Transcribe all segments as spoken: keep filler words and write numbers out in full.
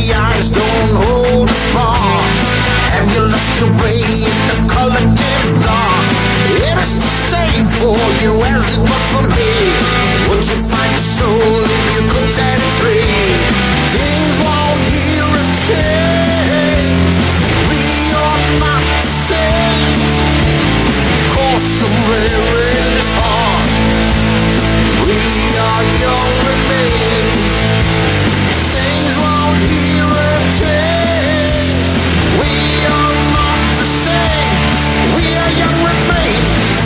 empty eyes don't hold a spark. Have you lost your way in the collective dark? It is the same for you as it was for me. Would you find your soul if you could set it free? Things won't here have changed. We are not the same. Cause somewhere in this heart we are young remain. Things won't here have changed. We are not the same. We are young remain.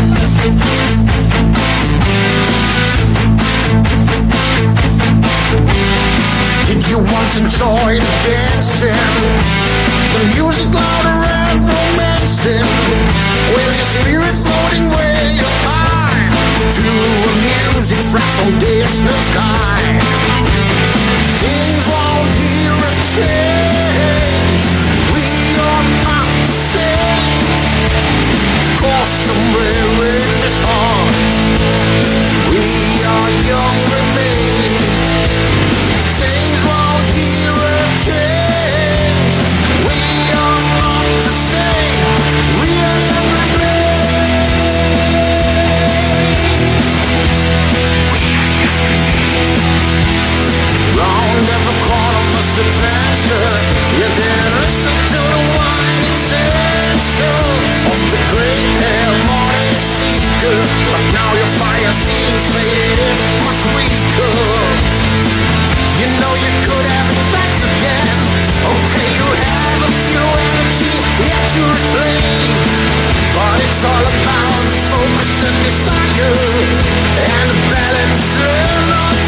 Did you once enjoy the dancing, the music louder and romancing, with your spirit floating way up high to a music fresh from distant sky? Things won't here have changed. We are not the same. Cause somewhere in this heart we are young remain. Things won't here have changed. We are not the same. We are young remain. Round every corner of this adventure, you didn't listen to the whining censure of the great hair morning seeker. But now your fire seems faded, is much weaker. You know you could have it back again. Okay, you have a few energy yet to reclaim, but it's all about focus and desire and balance and